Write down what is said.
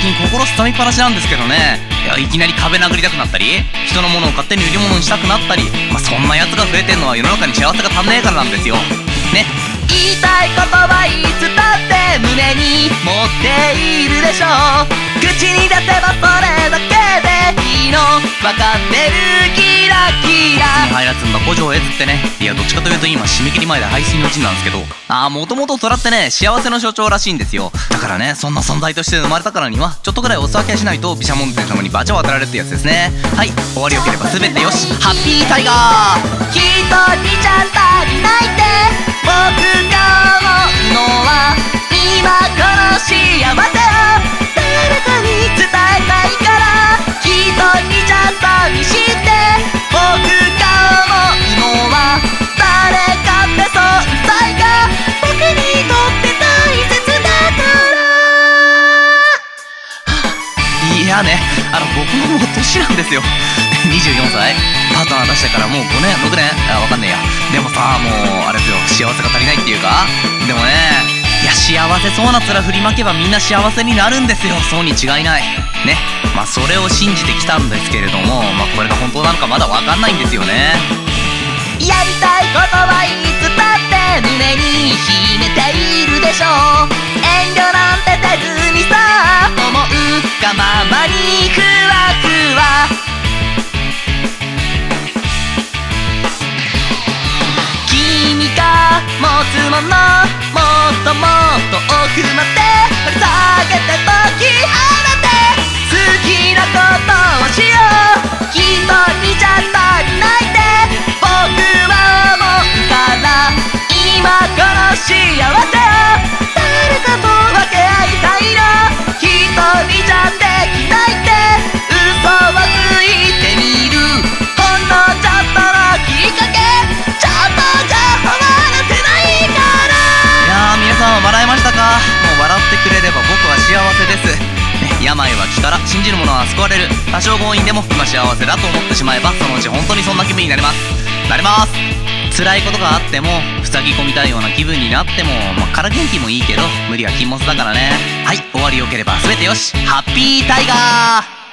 近心すさみっぱなしなんですけどね。いきなり壁殴りたくなったり、人のものを勝手に売り物にしたくなったり、そんなやつが増えてんのは世の中に幸せが足んねえからなんですよね。言いたいことはいつだって胸に持っているでしょう。口に出せばそれだけでいいの分かってる。キラキラに入らずんだ古城へつってね。いやどっちかというと今締め切り前で排水の陣なんですけど、もともと虎ってね幸せの象徴らしいんですよ。だからねそんな存在として生まれたからにはちょっとぐらいお裾分けしないと毘沙門天様にバチャを当てられるってやつですね。はい、終わりよければ全てよし。ハッピータイガー。一人じゃ足りないって僕が思うのは今この幸せを誰かに伝えたいから。一人じゃ寂しいって僕が思うのは誰かって存在が僕にとって大切だから。いやね、僕ももう年なんですよ24歳。パートナー出してからもう5年6年わかんねえや。でもさもうあれですよ、幸せが足りないっていうか。でもね、いや幸せそうな面振りまけばみんな幸せになるんですよ。そうに違いないね。それを信じてきたんですけれども、これが本当なのかまだわかんないんですよね。やりたいことはいつだって胸に秘めているでしょう。遠慮なんてせずにさ思うがままにふわふわ。君が持つものもっともっと奥まで掘り下げて解き放て。好きなことをしよう。一人じゃ足りないって僕は思うから。今この幸せを誰かと分け合いたいの。一人じゃできないって嘘をついてみる。ほんのちょっとのきっかけちょっとじゃ終わらせないから。いや皆さん笑いましたか。もう笑ってくれれば僕は幸せです。病は気から信じる者は救われる。多少強引でも今幸せだと思ってしまえばそのうち本当にそんな気分になれます。辛いことがあっても塞ぎ込みたいような気分になっても、から元気もいいけど無理は禁物だからね。はい、終わりよければ全てよし。ハッピータイガー。